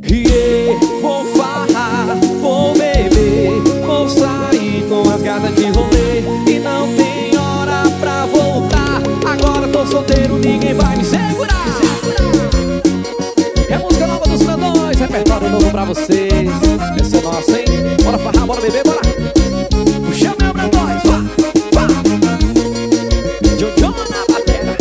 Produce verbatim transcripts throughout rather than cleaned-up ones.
Yeah, vou farrar, vou beber, vou sair com as gatas de rolê e não tem hora pra voltar. Agora tô solteiro, ninguém vai me segurar. É música nova dos grandões, repertório novo pra vocês. Essa é nossa, hein? Bora farrar, bora beber, bora. Puxa meu grandões, vá, vá. Jojo na batera.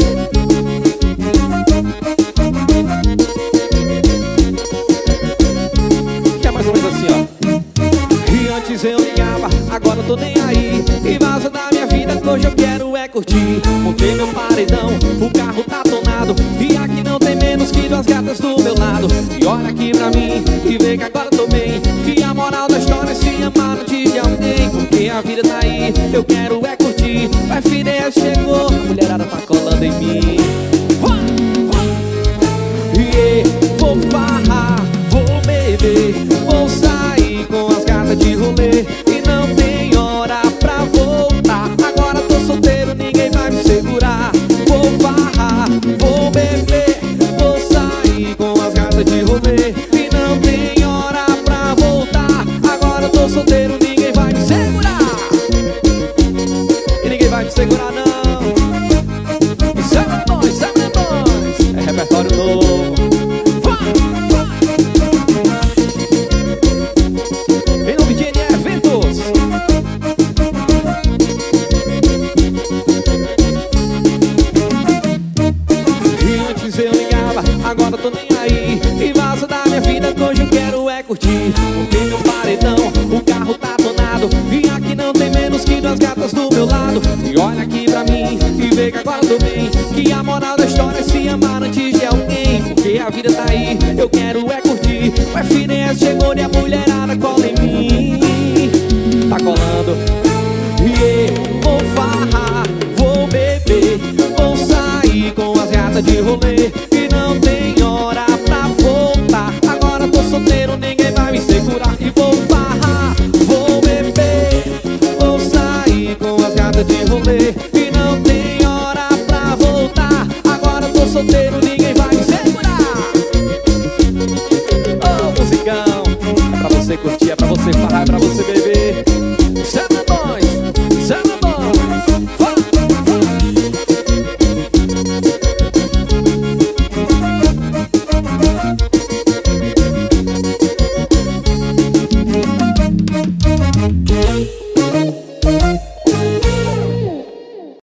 Que é mais ou menos assim, ó. E antes eu ligava, agora eu tô nem aí. E vaza da minha vida que hoje eu quero é curtir. Montei meu paredão, o carro tá tonado e aqui não tem menos que duas gatas do meu lado. E olha aqui pra mim e vê que agora tô bem. Que a moral da história é se amar antes de alguém. Porque a vida tá aí, eu quero é curtir. O F D S chegou, a mulherada tá colando em mim. Vá, vá. Yeah, vou farrar, vou beber, vou sair com as gatas de rolê e não tem hora pra voltar. Agora tô solteiro, ninguém vai me segurar. Vou farrar, vou beber, vou sair com as gatas de rolê e não tem hora pra voltar. Agora tô solteiro, ninguém vai me segurar. E ninguém vai me segurar não. Isso é grandões, isso é grandões. É repertório novo. Vá, vá. Em nome de N E Eventos. E antes eu ligava, agora tô nem aí. E vaza da minha vida que hoje eu quero é curtir. Montei meu paredão, o carro tá tonado e aqui não tem menos que duas gatas do meu lado. E olha aqui pra mim e vê que agora tô bem. Que a moral da história é se amar antes de alguém. Porque a vida tá aí, eu quero é curtir. O F D S chegou e a mulherada cola em mim. Tá colando. Yeah, vou farrar, vou beber, vou sair com as gatas de rolê e não tem hora pra voltar. Agora tô solteiro, ninguém vai me segurar. E vou farrar, vou beber, vou sair com as gatas de rolê